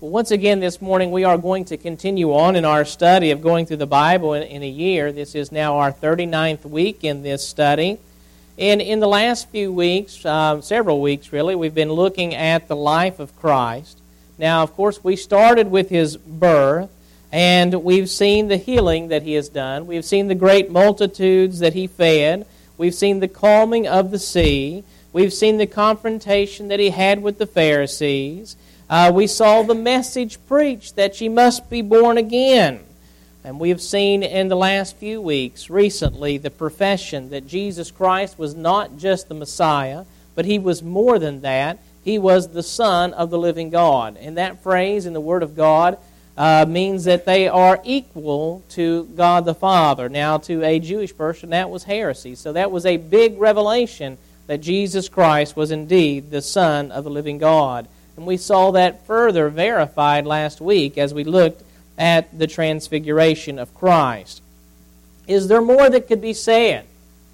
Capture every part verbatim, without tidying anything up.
Well, once again this morning we are going to continue on in our study of going through the Bible in, in a year. This is now our thirty-ninth week in this study. And in the last few weeks, uh, several weeks really, we've been looking at the life of Christ. Now, of course, we started with His birth, and we've seen the healing that He has done. We've seen the great multitudes that He fed. We've seen the calming of the sea. We've seen the confrontation that He had with the Pharisees. Uh, we saw the message preached that ye must be born again. And we have seen in the last few weeks, recently, the profession that Jesus Christ was not just the Messiah, but He was more than that. He was the Son of the living God. And that phrase in the Word of God uh, means that they are equal to God the Father. Now, to a Jewish person, that was heresy. So that was a big revelation that Jesus Christ was indeed the Son of the living God. And we saw that further verified last week as we looked at the transfiguration of Christ. Is there more that could be said?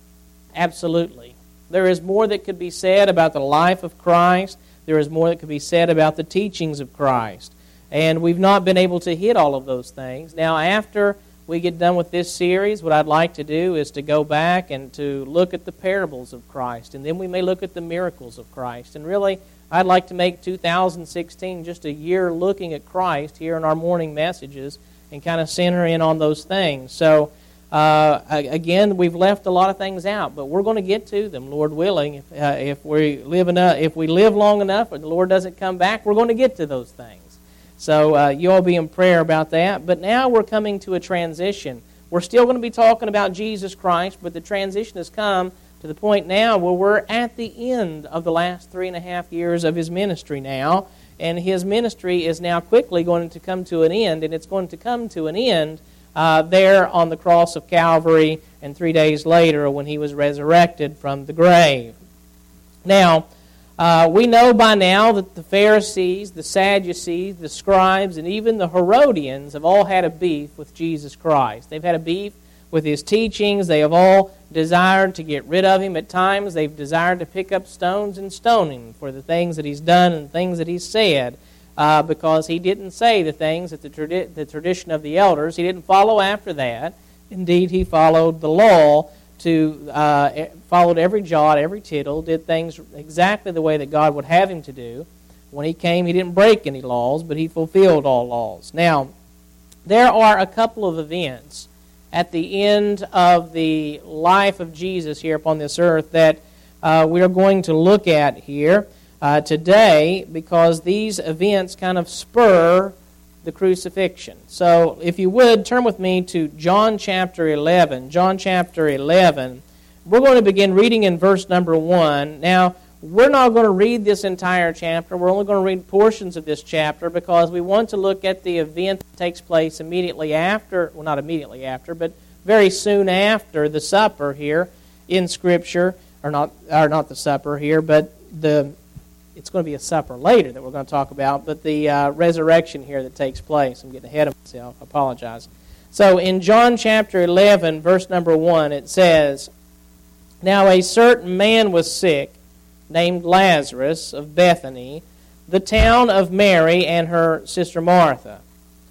Absolutely. There is more that could be said about the life of Christ. There is more that could be said about the teachings of Christ. And we've not been able to hit all of those things. Now, after we get done with this series, what I'd like to do is to go back and to look at the parables of Christ. And then we may look at the miracles of Christ. And really, I'd like to make two thousand sixteen just a year looking at Christ here in our morning messages and kind of center in on those things. So, uh, again, we've left a lot of things out, but we're going to get to them, Lord willing. If, uh, if, we live enough, if we live long enough and the Lord doesn't come back, we're going to get to those things. So uh, you all be in prayer about that. But now we're coming to a transition. We're still going to be talking about Jesus Christ, but the transition has come to the point now where we're at the end of the last three and a half years of His ministry now. And His ministry is now quickly going to come to an end, and it's going to come to an end uh, there on the cross of Calvary and three days later when He was resurrected from the grave. Now, uh, we know by now that the Pharisees, the Sadducees, the scribes, and even the Herodians have all had a beef with Jesus Christ. They've had a beef with His teachings. They have all desired to get rid of Him at times. They've desired to pick up stones and stone Him for the things that He's done and things that He's said, uh, because He didn't say the things that the, tradi- the tradition of the elders. He didn't follow after that. Indeed, He followed the law, to uh, followed every jot, every tittle, did things exactly the way that God would have Him to do. When He came, He didn't break any laws, but He fulfilled all laws. Now, there are a couple of events at the end of the life of Jesus here upon this earth that uh, we are going to look at here uh, today, because these events kind of spur the crucifixion. So if you would, turn with me to John chapter eleven. John chapter eleven. We're going to begin reading in verse number one. Now, we're not going to read this entire chapter. We're only going to read portions of this chapter because we want to look at the event that takes place immediately after, well, not immediately after, but very soon after the supper here in Scripture, or not, or not the supper here, but the it's going to be a supper later that we're going to talk about, but the uh, resurrection here that takes place. I'm getting ahead of myself. I apologize. So in John chapter eleven, verse number one, it says, "Now a certain man was sick, named Lazarus of Bethany, the town of Mary and her sister Martha.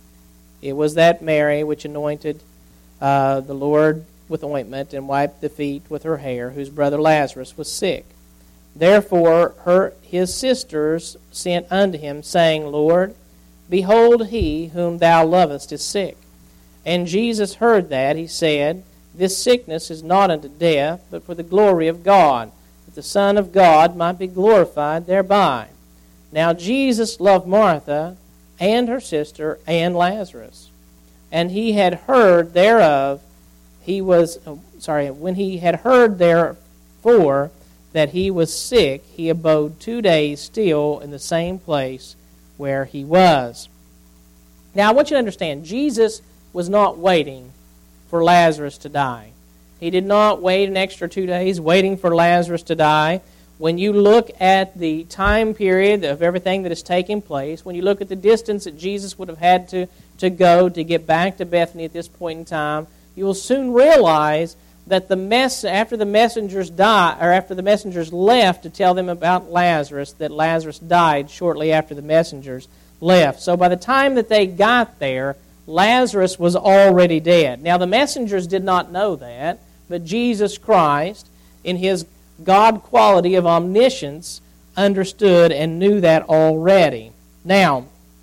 It was that Mary which anointed uh, the Lord with ointment and wiped the feet with her hair, whose brother Lazarus was sick. Therefore her his sisters sent unto him, saying, Lord, behold, he whom thou lovest is sick. And Jesus heard that. He said, This sickness is not unto death, but for the glory of God, that the Son of God might be glorified thereby. Now Jesus loved Martha and her sister and Lazarus. And he had heard thereof, he was, oh, sorry, when he had heard therefore that he was sick, he abode two days still in the same place where he was." Now I want you to understand, Jesus was not waiting for Lazarus to die. He did not wait an extra two days waiting for Lazarus to die. When you look at the time period of everything that is taking place, when you look at the distance that Jesus would have had to, to go to get back to Bethany at this point in time, you will soon realize that the mess after the messengers died, or after the messengers left to tell them about Lazarus, that Lazarus died shortly after the messengers left. So by the time that they got there, Lazarus was already dead. Now the messengers did not know that, but Jesus Christ, in his God quality of omniscience, understood and knew that already. Now,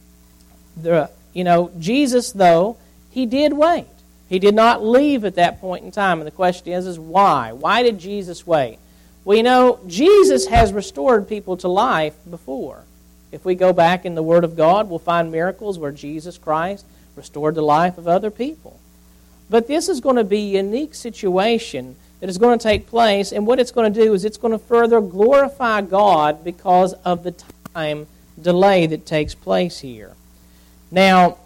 the, you know, Jesus, though, he did wait. He did not leave at that point in time. And the question is, is why? Why did Jesus wait? Well, you know, Jesus has restored people to life before. If we go back in the Word of God, we'll find miracles where Jesus Christ restored the life of other people. But this is going to be a unique situation that is going to take place, and what it's going to do is it's going to further glorify God because of the time delay that takes place here. Now,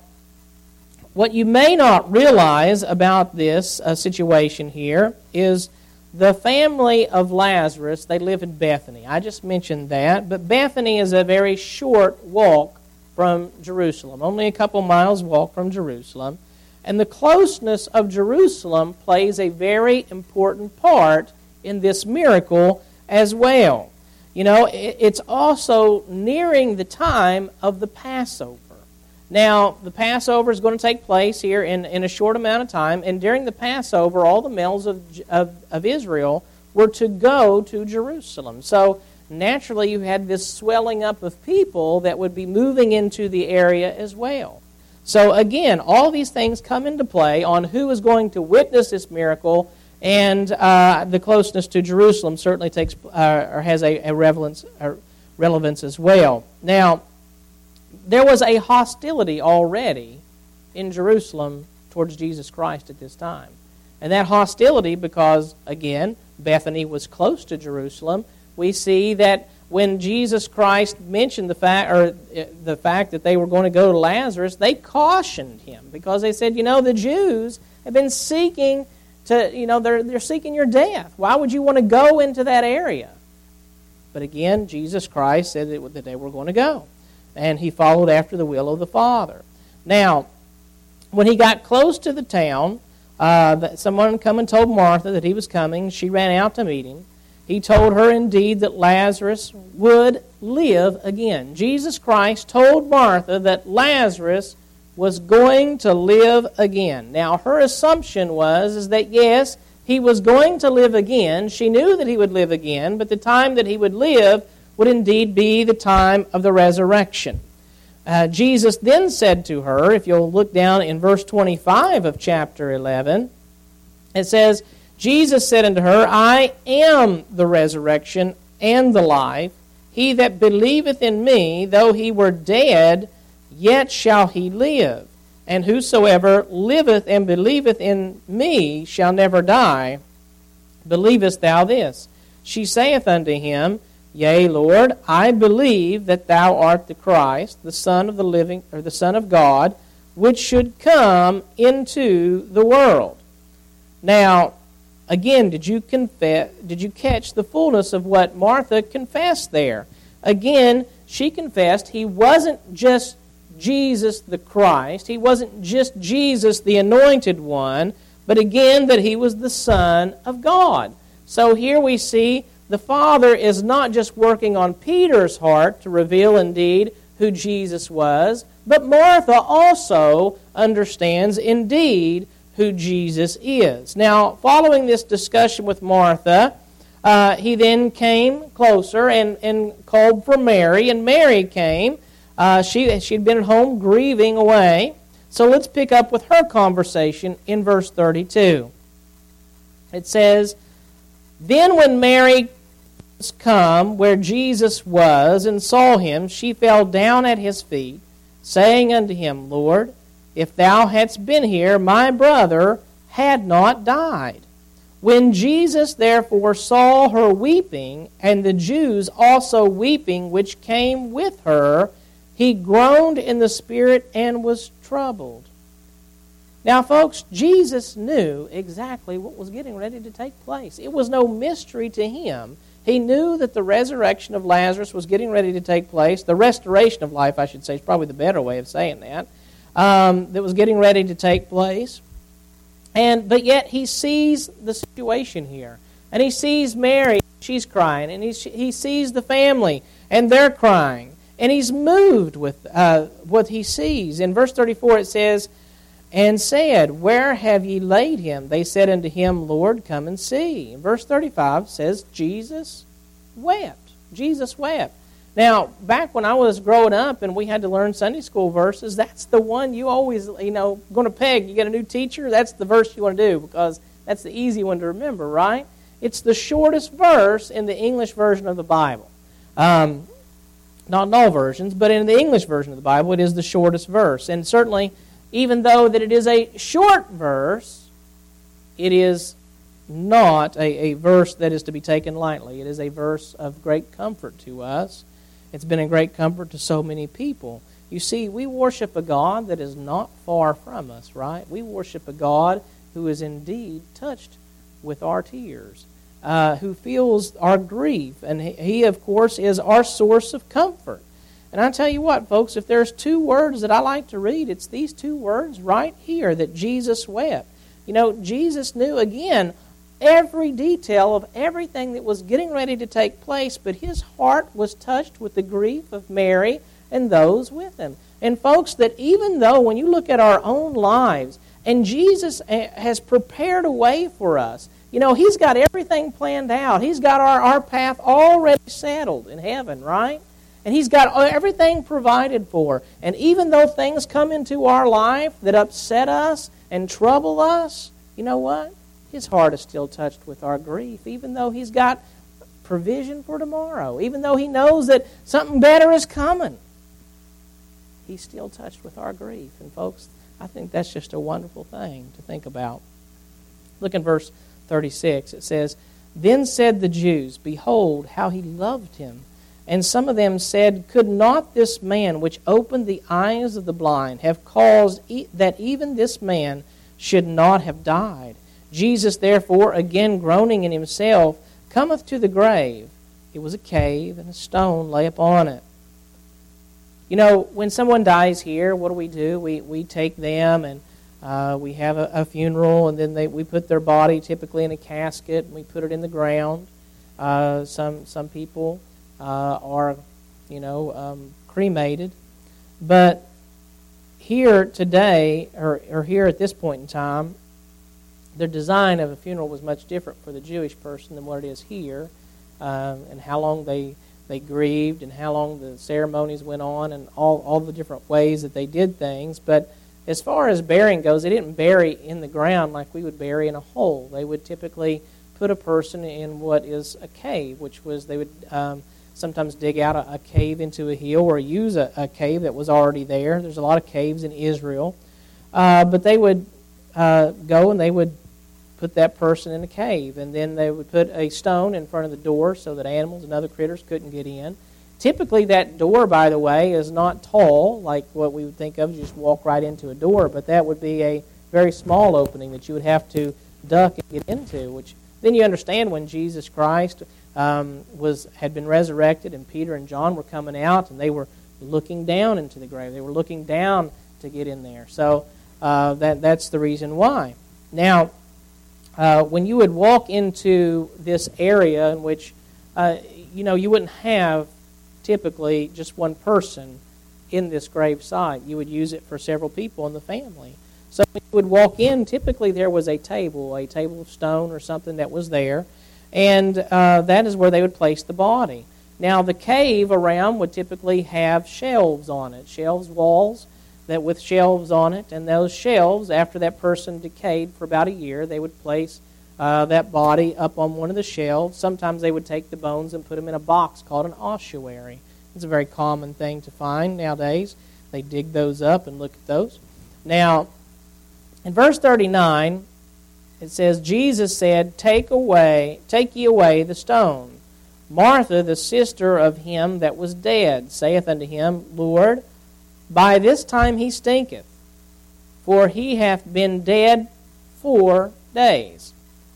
what you may not realize about this uh, situation here is the family of Lazarus, they live in Bethany. I just mentioned that, but Bethany is a very short walk from Jerusalem, only a couple miles walk from Jerusalem. And the closeness of Jerusalem plays a very important part in this miracle as well. You know, it's also nearing the time of the Passover. Now, the Passover is going to take place here in, in a short amount of time, and during the Passover, all the males of, of, of Israel were to go to Jerusalem. So, naturally, you had this swelling up of people that would be moving into the area as well. So, again, all these things come into play on who is going to witness this miracle, and uh, the closeness to Jerusalem certainly takes uh, or has a, a relevance, a relevance as well. Now, there was a hostility already in Jerusalem towards Jesus Christ at this time. And that hostility, because, again, Bethany was close to Jerusalem, we see that when Jesus Christ mentioned the fact or the fact that they were going to go to Lazarus, they cautioned him because they said, you know, the Jews have been seeking to, you know, they're, they're seeking your death. Why would you want to go into that area? But again, Jesus Christ said that they were going to go. And he followed after the will of the Father. Now, when he got close to the town, uh, someone come and told Martha that he was coming. She ran out to meet him. He told her indeed that Lazarus would live again. Jesus Christ told Martha that Lazarus was going to live again. Now, her assumption was is that, yes, he was going to live again. She knew that he would live again, but the time that he would live would indeed be the time of the resurrection. Uh, Jesus then said to her, if you'll look down in verse twenty-five of chapter eleven, it says, Jesus said unto her, I am the resurrection and the life. He that believeth in me, though he were dead, yet shall he live. And whosoever liveth and believeth in me shall never die. Believest thou this? She saith unto him, Yea, Lord, I believe that thou art the Christ, the Son of the living, or the Son of God, which should come into the world. Now, again, did you confess? Did you catch the fullness of what Martha confessed there? Again, she confessed he wasn't just Jesus the Christ, he wasn't just Jesus the Anointed One, but again that he was the Son of God. So here we see the Father is not just working on Peter's heart to reveal indeed who Jesus was, but Martha also understands indeed who Jesus is. Now, following this discussion with Martha, uh, he then came closer and, and called for Mary, and Mary came. Uh, she, she'd been at home grieving away. So let's pick up with her conversation in verse thirty-two. It says, Then when Mary come where Jesus was and saw him, she fell down at his feet, saying unto him, Lord, if thou hadst been here, my brother had not died. When Jesus therefore saw her weeping, and the Jews also weeping which came with her, he groaned in the spirit and was troubled. Now, folks, Jesus knew exactly what was getting ready to take place. It was no mystery to him. He knew that the resurrection of Lazarus was getting ready to take place. The restoration of life, I should say, is probably the better way of saying that. Um, that was getting ready to take place. And but yet he sees the situation here. And he sees Mary, she's crying. And he, he sees the family, and they're crying. And he's moved with uh, what he sees. In verse thirty-four it says, and said, where have ye laid him? They said unto him, Lord, come and see. In verse thirty-five says, Jesus wept. Jesus wept. Now, back when I was growing up and we had to learn Sunday school verses, that's the one you always, you know, going to peg. You get a new teacher, that's the verse you want to do because that's the easy one to remember, right? It's the shortest verse in the English version of the Bible. Um, not in all versions, but in the English version of the Bible, it is the shortest verse. And certainly, even though that it is a short verse, it is not a, a verse that is to be taken lightly. It is a verse of great comfort to us. It's been a great comfort to so many people. You see, we worship a God that is not far from us, right? We worship a God who is indeed touched with our tears, uh, who feels our grief, and he, he, of course, is our source of comfort. And I tell you what, folks, if there's two words that I like to read, it's these two words right here, that Jesus wept. You know, Jesus knew, again, every detail of everything that was getting ready to take place, but his heart was touched with the grief of Mary and those with him. And folks, that even though when you look at our own lives, and Jesus has prepared a way for us, you know, he's got everything planned out. He's got our, our path already settled in heaven, right? And he's got everything provided for. And even though things come into our life that upset us and trouble us, you know what? His heart is still touched with our grief, even though he's got provision for tomorrow, even though he knows that something better is coming. He's still touched with our grief. And folks, I think that's just a wonderful thing to think about. Look in verse thirty-six. It says, Then said the Jews, Behold, how he loved him. And some of them said, Could not this man which opened the eyes of the blind have caused e- that even this man should not have died? Jesus, therefore, again groaning in himself, cometh to the grave. It was a cave, and a stone lay upon it. You know, when someone dies here, what do we do? We we take them, and uh, we have a, a funeral, and then they we put their body typically in a casket, and we put it in the ground. Uh, some some people uh, are, you know, um, cremated. But here today, or, or here at this point in time, the design of a funeral was much different for the Jewish person than what it is here, um, and how long they, they grieved and how long the ceremonies went on and all, all the different ways that they did things. But as far as burying goes, they didn't bury in the ground like we would bury in a hole. They would typically put a person in what is a cave, which was they would um, sometimes dig out a, a cave into a hill or use a, a cave that was already there. There's a lot of caves in Israel. Uh, but they would uh, go and they would put that person in a cave, and then they would put a stone in front of the door so that animals and other critters couldn't get in. Typically that door, by the way, is not tall like what we would think of, you just walk right into a door, but that would be a very small opening that you would have to duck and get into, which then you understand when Jesus Christ um, was had been resurrected and Peter and John were coming out and they were looking down into the grave. They were looking down to get in there. So uh, that that's the reason why. Now, Uh, when you would walk into this area in which, uh, you know, you wouldn't have typically just one person in this grave site. You would use it for several people in the family. So when you would walk in, typically there was a table, a table of stone or something that was there, and uh, that is where they would place the body. Now, the cave around would typically have shelves on it, shelves, walls, that with shelves on it, and those shelves, after that person decayed for about a year, they would place uh, that body up on one of the shelves. Sometimes they would take the bones and put them in a box called an ossuary. It's a very common thing to find nowadays. They dig those up and look at those. Now, in verse thirty-nine, it says, Jesus said, Take away, take ye away the stone. Martha, the sister of him that was dead, saith unto him, Lord, by this time he stinketh, for he hath been dead four days.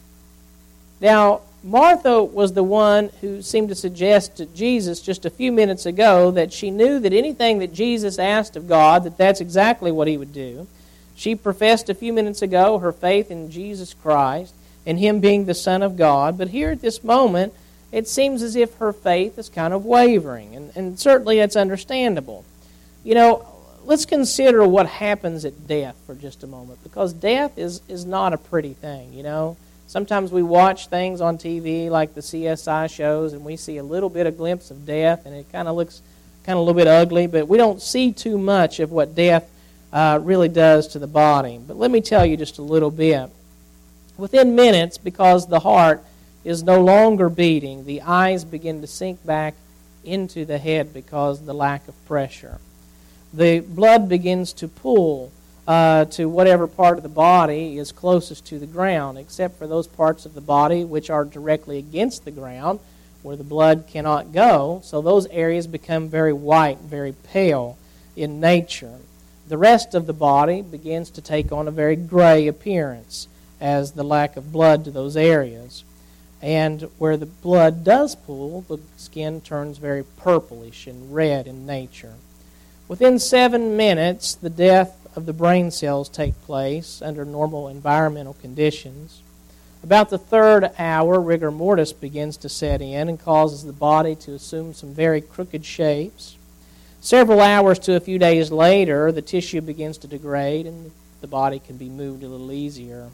Now, Martha was the one who seemed to suggest to Jesus just a few minutes ago that she knew that anything that Jesus asked of God, that that's exactly what he would do. She professed a few minutes ago her faith in Jesus Christ and him being the Son of God. But here at this moment, it seems as if her faith is kind of wavering, and, and certainly that's understandable. You know, let's consider what happens at death for just a moment, because death is, is not a pretty thing, you know. Sometimes we watch things on T V like the C S I shows, and we see a little bit of glimpse of death, and it kind of looks kind of a little bit ugly, but we don't see too much of what death uh, really does to the body. But let me tell you just a little bit. Within minutes, because the heart is no longer beating, the eyes begin to sink back into the head because of the lack of pressure. The blood begins to pool uh, to whatever part of the body is closest to the ground, except for those parts of the body which are directly against the ground, where the blood cannot go. So those areas become very white, very pale in nature. The rest of the body begins to take on a very gray appearance as the lack of blood to those areas. And where the blood does pool, the skin turns very purplish and red in nature. Within seven minutes, the death of the brain cells take place under normal environmental conditions. About the third hour, rigor mortis begins to set in and causes the body to assume some very crooked shapes. Several hours to a few days later, the tissue begins to degrade and the body can be moved a little easier.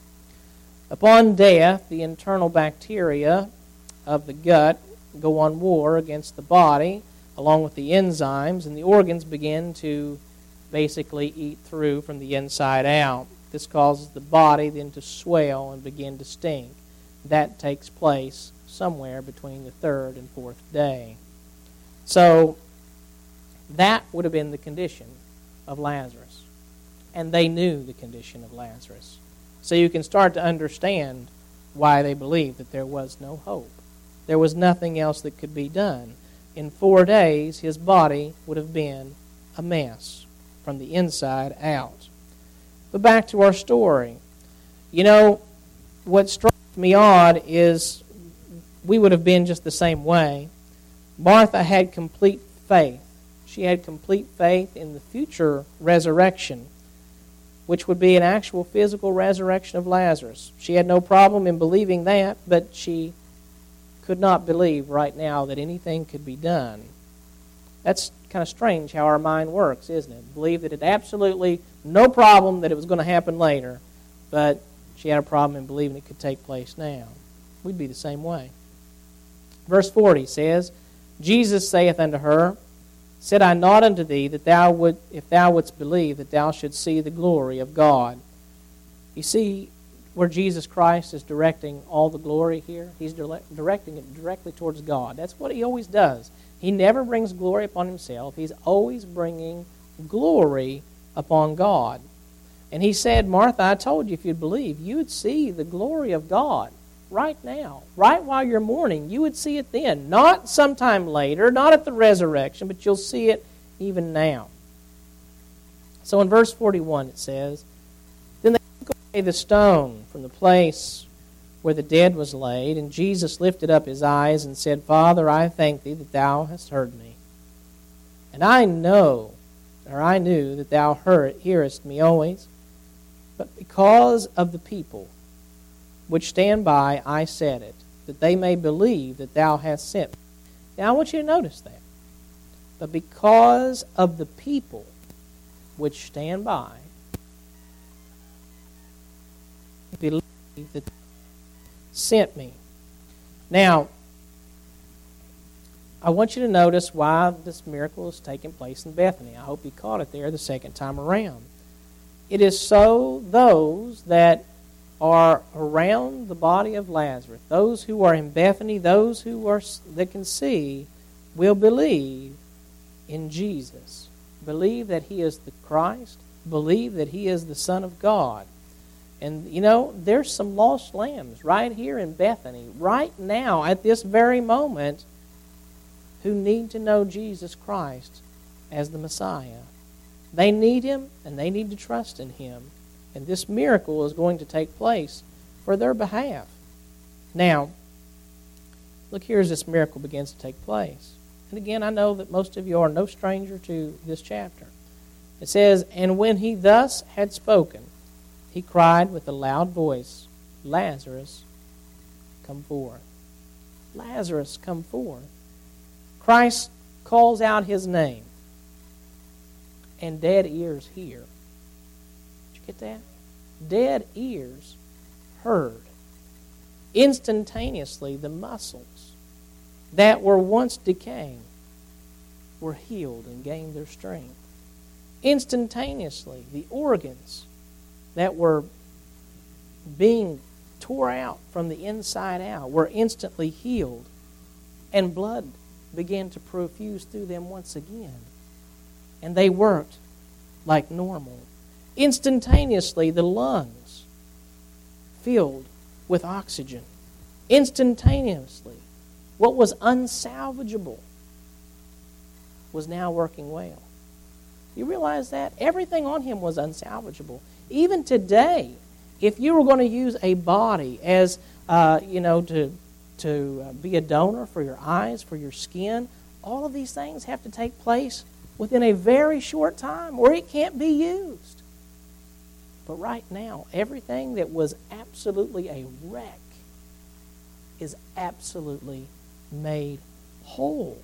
Upon death, the internal bacteria of the gut go on war against the body, along with the enzymes, and the organs begin to basically eat through from the inside out. This causes the body then to swell and begin to stink. That takes place somewhere between the third and fourth day. So that would have been the condition of Lazarus. And they knew the condition of Lazarus. So you can start to understand why they believed that there was no hope. There was nothing else that could be done. In four days, his body would have been a mess from the inside out. But back to our story. You know, what strikes me odd is we would have been just the same way. Martha had complete faith. She had complete faith in the future resurrection, which would be an actual physical resurrection of Lazarus. She had no problem in believing that, but she could not believe right now that anything could be done. That's kind of strange how our mind works, isn't it? Believe that it absolutely no problem that it was going to happen later, but she had a problem in believing it could take place now. We'd be the same way. Verse forty says, Jesus saith unto her, Said I not unto thee that thou would, if thou wouldst believe, that thou shouldst see the glory of God? You see where Jesus Christ is directing all the glory here? He's directing it directly towards God. That's what he always does. He never brings glory upon himself. He's always bringing glory upon God. And he said, Martha, I told you if you'd believe, you would see the glory of God right now, right while you're mourning. You would see it then, not sometime later, not at the resurrection, but you'll see it even now. So in verse forty-one it says, Then they took away the stone from the place where the dead was laid, and Jesus lifted up his eyes and said, Father, I thank thee that thou hast heard me. And I know, or I knew that thou heard, hearest me always, but because of the people which stand by, I said it, that they may believe that thou hast sent me. Now I want you to notice that. But because of the people which stand by, believe that thou hast sent me. Now, I want you to notice why this miracle is taking place in Bethany. I hope you caught it there the second time around. It is so those that are around the body of Lazarus, those who are in Bethany, those who are that can see, will believe in Jesus. Believe that he is the Christ. Believe that he is the Son of God. And, you know, there's some lost lambs right here in Bethany, right now, at this very moment, who need to know Jesus Christ as the Messiah. They need him, and they need to trust in him. And this miracle is going to take place for their behalf. Now, look here as this miracle begins to take place. And again, I know that most of you are no stranger to this chapter. It says, And when he thus had spoken, he cried with a loud voice, Lazarus, come forth. Lazarus, come forth. Christ calls out his name. And dead ears hear. Did you get that? Dead ears heard. Instantaneously, the muscles that were once decaying were healed and gained their strength. Instantaneously, the organs that were being tore out from the inside out were instantly healed, and blood began to profuse through them once again. And they worked like normal. Instantaneously, the lungs filled with oxygen. Instantaneously, what was unsalvageable was now working well. You realize that? Everything on him was unsalvageable. Even today, if you were going to use a body as, uh, you know, to, to uh, be a donor for your eyes, for your skin, all of these things have to take place within a very short time, or it can't be used. But right now, everything that was absolutely a wreck is absolutely made whole.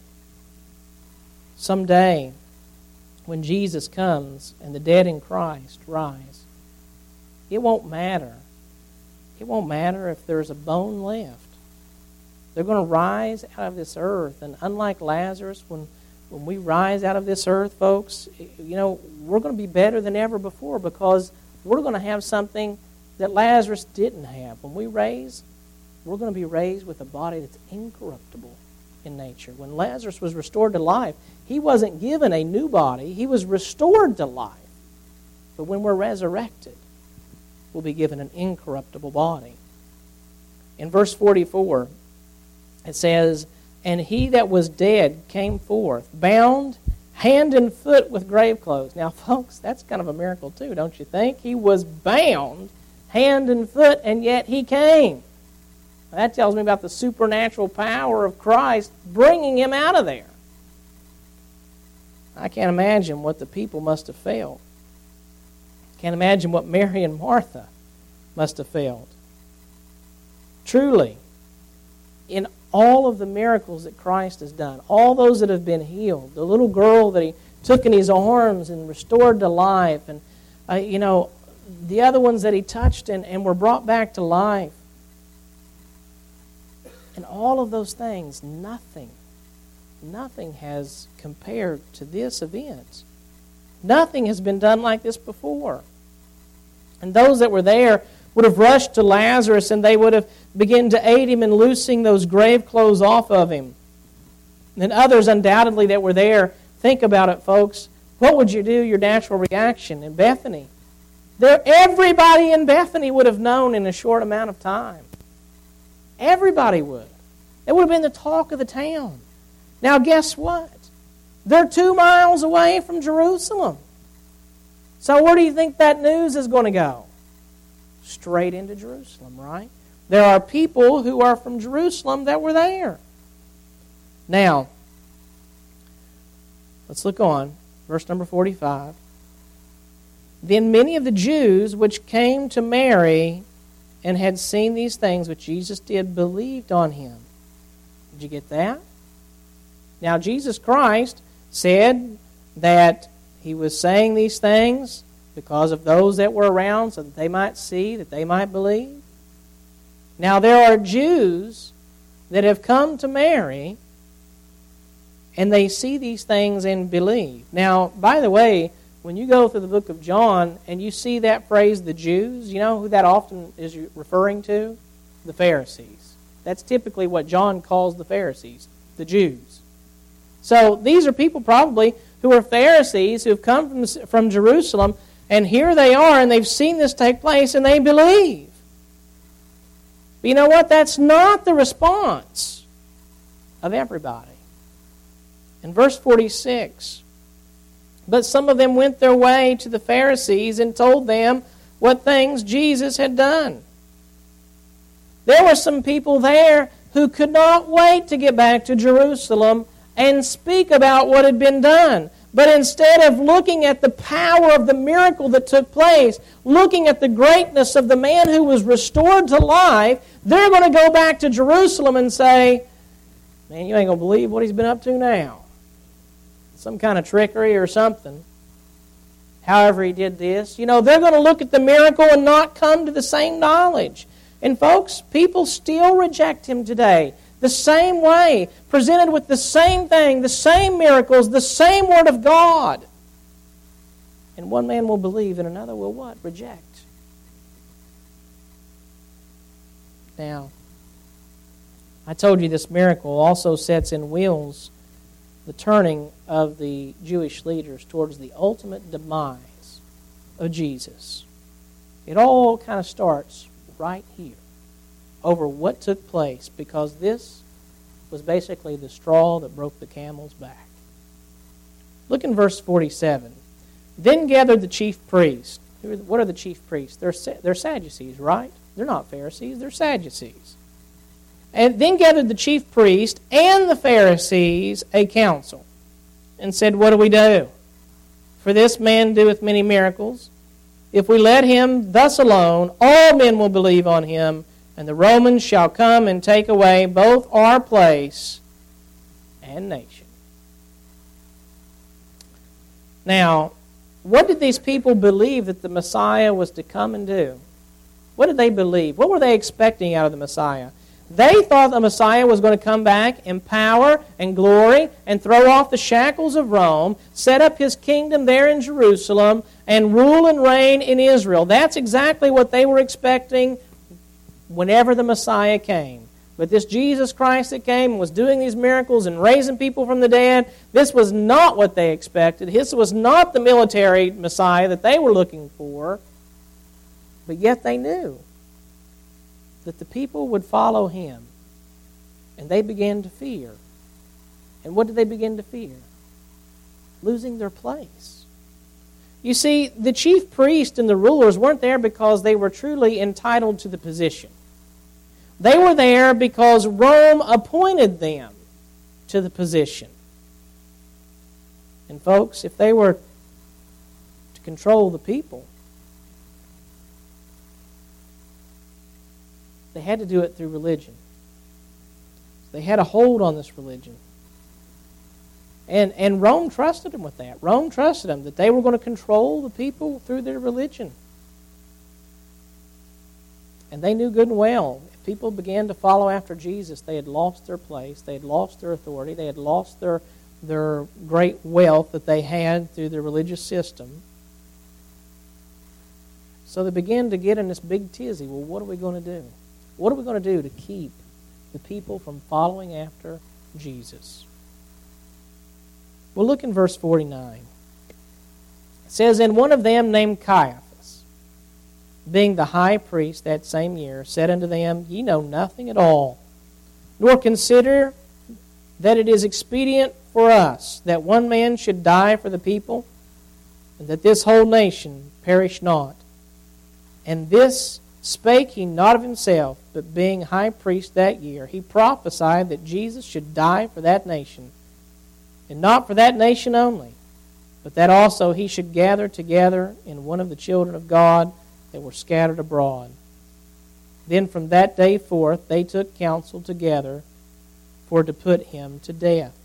Someday, when Jesus comes and the dead in Christ rise, it won't matter. It won't matter if there's a bone left. They're going to rise out of this earth. And unlike Lazarus, when, when we rise out of this earth, folks, you know, we're going to be better than ever before because we're going to have something that Lazarus didn't have. When we raise, we're going to be raised with a body that's incorruptible in nature. When Lazarus was restored to life, he wasn't given a new body. He was restored to life. But when we're resurrected, we'll be given an incorruptible body. In verse forty-four, it says, "And he that was dead came forth, bound hand and foot with grave clothes." Now, folks, that's kind of a miracle too, don't you think? He was bound hand and foot, and yet he came. That tells me about the supernatural power of Christ bringing him out of there. I can't imagine what the people must have felt. Can't imagine what Mary and Martha must have felt. Truly, in all of the miracles that Christ has done, all those that have been healed, the little girl that he took in his arms and restored to life, and uh, you know, the other ones that he touched and, and were brought back to life, and all of those things, nothing, nothing has compared to this event. Nothing has been done like this before. And those that were there would have rushed to Lazarus and they would have begun to aid him in loosing those grave clothes off of him. And others undoubtedly that were there, think about it, folks. What would you do, your natural reaction in Bethany? There, everybody in Bethany would have known in a short amount of time. Everybody would. It would have been the talk of the town. Now guess what? They're two miles away from Jerusalem. So where do you think that news is going to go? Straight into Jerusalem, right? There are people who are from Jerusalem that were there. Now, let's look on. Verse number forty-five. "Then many of the Jews which came to Mary and had seen these things which Jesus did believed on him." Did you get that? Now, Jesus Christ said that he was saying these things because of those that were around so that they might see, that they might believe. Now, there are Jews that have come to Mary and they see these things and believe. Now, by the way, when you go through the book of John and you see that phrase, the Jews, you know who that often is referring to? The Pharisees. That's typically what John calls the Pharisees, the Jews. So these are people probably who are Pharisees who have come from, from Jerusalem, and here they are, and they've seen this take place, and they believe. But you know what? That's not the response of everybody. In verse forty-six, "But some of them went their way to the Pharisees and told them what things Jesus had done." There were some people there who could not wait to get back to Jerusalem and speak about what had been done. But instead of looking at the power of the miracle that took place, looking at the greatness of the man who was restored to life, they're going to go back to Jerusalem and say, Man, you ain't going to believe what he's been up to now. Some kind of trickery or something. However he did this. You know, they're going to look at the miracle and not come to the same knowledge. And folks, people still reject him today. The same way, presented with the same thing, the same miracles, the same Word of God. And one man will believe and another will what? Reject. Now, I told you this miracle also sets in wheels the turning of the Jewish leaders towards the ultimate demise of Jesus. It all kind of starts right here over what took place, because this was basically the straw that broke the camel's back. Look in verse forty-seven. Then gathered the chief priests. What are the chief priests? They're, they're Sadducees, right? They're not Pharisees, they're Sadducees. And then gathered the chief priest and the Pharisees a council, and said, what do we do? For this man doeth many miracles. If we let him thus alone, all men will believe on him, and the Romans shall come and take away both our place and nation. Now, what did these people believe that the Messiah was to come and do? What did they believe? What were they expecting out of the Messiah? They thought the Messiah was going to come back in power and glory and throw off the shackles of Rome, set up his kingdom there in Jerusalem, and rule and reign in Israel. That's exactly what they were expecting whenever the Messiah came. But this Jesus Christ that came and was doing these miracles and raising people from the dead, this was not what they expected. This was not the military Messiah that they were looking for. But yet they knew that the people would follow him. And they began to fear. And what did they begin to fear? Losing their place. You see, the chief priests and the rulers weren't there because they were truly entitled to the position. They were there because Rome appointed them to the position. And folks, if they were to control the people, they had to do it through religion. They had a hold on this religion. And, and Rome trusted them with that. Rome trusted them that they were going to control the people through their religion. And they knew good and well, if people began to follow after Jesus, they had lost their place, they had lost their authority, they had lost their, their great wealth that they had through their religious system. So they began to get in this big tizzy. Well, what are we going to do? What are we going to do to keep the people from following after Jesus? Well, look in verse forty-nine. It says, and one of them named Caiaphas, being the high priest that same year, said unto them, ye know nothing at all, nor consider that it is expedient for us that one man should die for the people, and that this whole nation perish not. And this spake he not of himself, but being high priest that year, he prophesied that Jesus should die for that nation, and not for that nation only, but that also he should gather together in one of the children of God that were scattered abroad. Then from that day forth they took counsel together for to put him to death.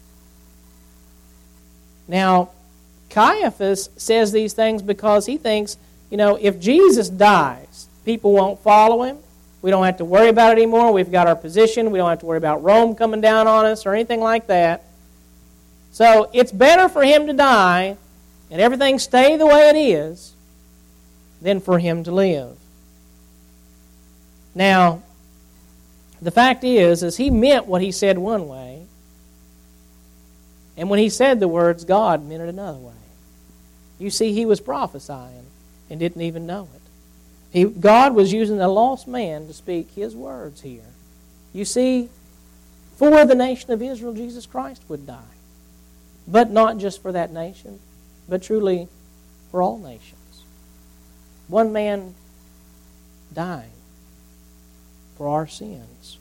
Now, Caiaphas says these things because he thinks, you know, if Jesus dies, people won't follow him. We don't have to worry about it anymore. We've got our position. We don't have to worry about Rome coming down on us or anything like that. So it's better for him to die and everything stay the way it is than for him to live. Now, the fact is, is he meant what he said one way, and when he said the words, God meant it another way. You see, he was prophesying and didn't even know it. He, God was using a lost man to speak his words here. You see, for the nation of Israel, Jesus Christ would die. But not just for that nation, but truly for all nations. One man dying for our sins.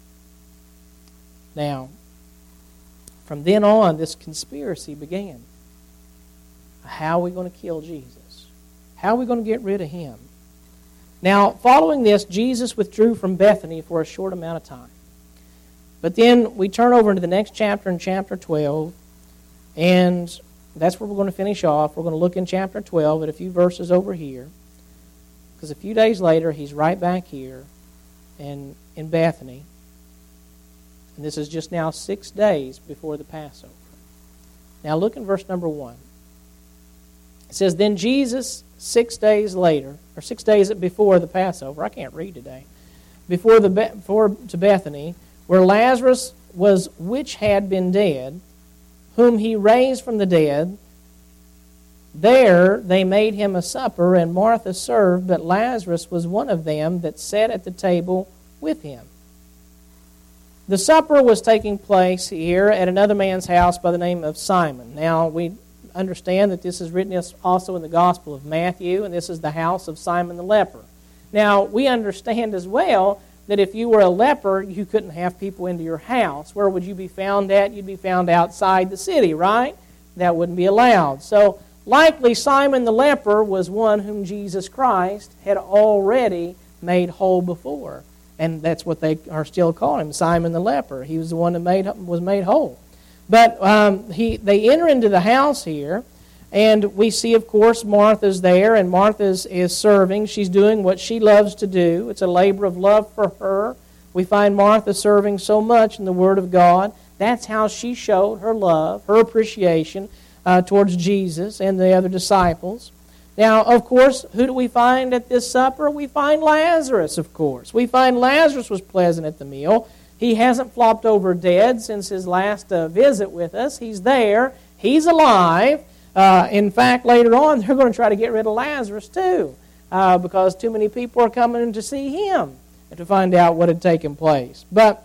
Now, from then on, this conspiracy began. How are we going to kill Jesus? How are we going to get rid of him? Now, following this, Jesus withdrew from Bethany for a short amount of time. But then we turn over into the next chapter in chapter twelve, and that's where we're going to finish off. We're going to look in chapter twelve at a few verses over here, because a few days later he's right back here and in Bethany. And this is just now six days before the Passover. Now look in verse number one. It says, Then Jesus, six days later, or six days before the Passover, I can't read today, before the before to Bethany, where Lazarus was, which had been dead, whom he raised from the dead. There they made him a supper, and Martha served, but Lazarus was one of them that sat at the table with him. The supper was taking place here at another man's house by the name of Simon. Now, we understand that this is written also in the Gospel of Matthew, and this is the house of Simon the leper. Now, we understand as well that if you were a leper, you couldn't have people into your house. Where would you be found at? You'd be found outside the city, right? That wouldn't be allowed. So, likely Simon the leper was one whom Jesus Christ had already made whole before. And that's what they are still calling him, Simon the leper. He was the one that made was made whole. But um, he they enter into the house here, and we see, of course, Martha's there, and Martha is, is serving. She's doing what she loves to do. It's a labor of love for her. We find Martha serving so much in the Word of God. That's how she showed her love, her appreciation uh, towards Jesus and the other disciples. Now, of course, who do we find at this supper? We find Lazarus, of course. We find Lazarus was present at the meal. He hasn't flopped over dead since his last uh, visit with us. He's there. He's alive. Uh, in fact, later on, they're going to try to get rid of Lazarus too, uh, because too many people are coming to see him and to find out what had taken place. But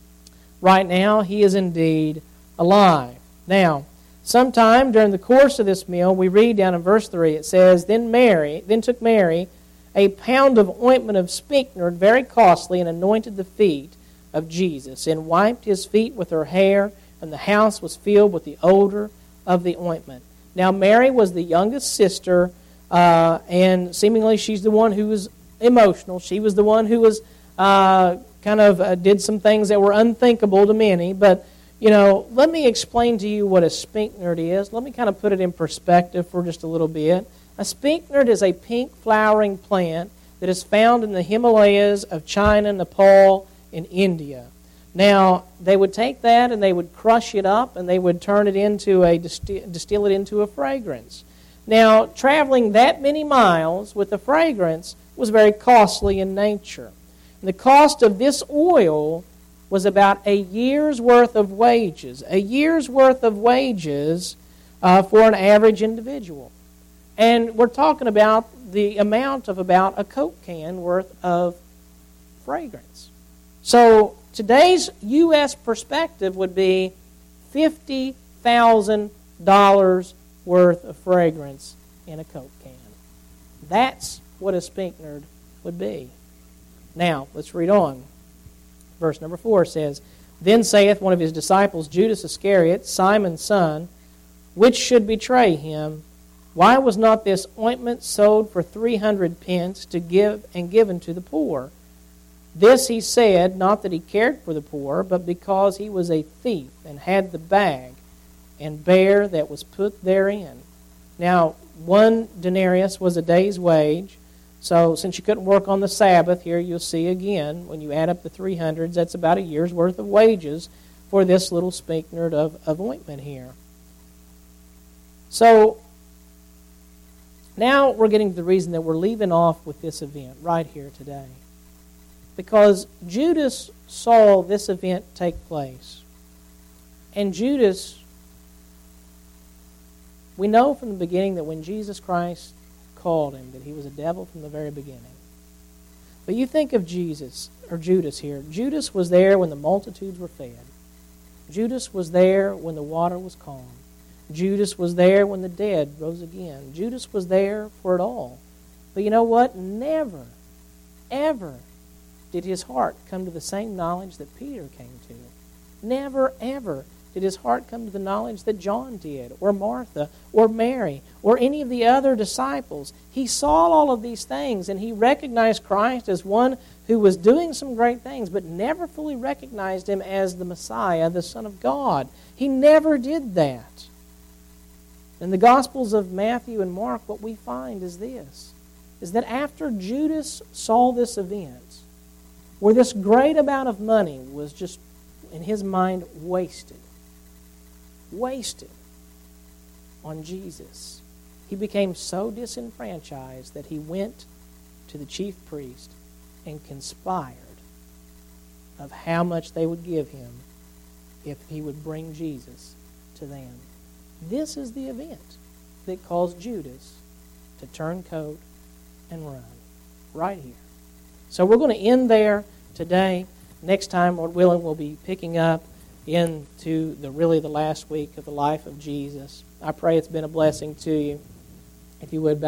right now, he is indeed alive. Now, sometime during the course of this meal, we read down in verse three, it says, Then Mary, then took Mary a pound of ointment of spikenard, very costly, and anointed the feet of Jesus, and wiped his feet with her hair, and the house was filled with the odor of the ointment. Now, Mary was the youngest sister, uh, and seemingly she's the one who was emotional. She was the one who was uh, kind of uh, did some things that were unthinkable to many. But, you know, let me explain to you what a spikenard is. Let me kind of put it in perspective for just a little bit. A spikenard is a pink flowering plant that is found in the Himalayas of China, Nepal, and India. Now, they would take that and they would crush it up and they would turn it into a, distill it into a fragrance. Now, traveling that many miles with a fragrance was very costly in nature. And the cost of this oil was about a year's worth of wages. A year's worth of wages uh, for an average individual. And we're talking about the amount of about a Coke can worth of fragrance. So today's U S perspective would be fifty thousand dollars worth of fragrance in a Coke can. That's what a spikenard would be. Now, let's read on. Verse number four says, Then saith one of his disciples, Judas Iscariot, Simon's son, which should betray him, Why was not this ointment sold for three hundred pence to give and given to the poor? This he said, not that he cared for the poor, but because he was a thief, and had the bag and bear that was put therein. Now, one denarius was a day's wage, so since you couldn't work on the Sabbath, here you'll see again, when you add up the three hundreds, that's about a year's worth of wages for this little spikenard of, of ointment here. So, now we're getting to the reason that we're leaving off with this event right here today. Because Judas saw this event take place. And Judas, we know from the beginning that when Jesus Christ called him, that he was a devil from the very beginning. But you think of Jesus, or Judas here. Judas was there when the multitudes were fed. Judas was there when the water was calm. Judas was there when the dead rose again. Judas was there for it all. But you know what? Never, ever did his heart come to the same knowledge that Peter came to. Never, ever did his heart come to the knowledge that John did, or Martha, or Mary, or any of the other disciples. He saw all of these things, and he recognized Christ as one who was doing some great things, but never fully recognized him as the Messiah, the Son of God. He never did that. In the Gospels of Matthew and Mark, what we find is this, is that after Judas saw this event, where this great amount of money was just, in his mind, wasted, wasted on Jesus, he became so disenfranchised that he went to the chief priest and conspired of how much they would give him if he would bring Jesus to them. This is the event that caused Judas to turn coat and run, right here. So we're going to end there today. Next time, Lord willing, we'll be picking up into the really the last week of the life of Jesus. I pray it's been a blessing to you. If you would bow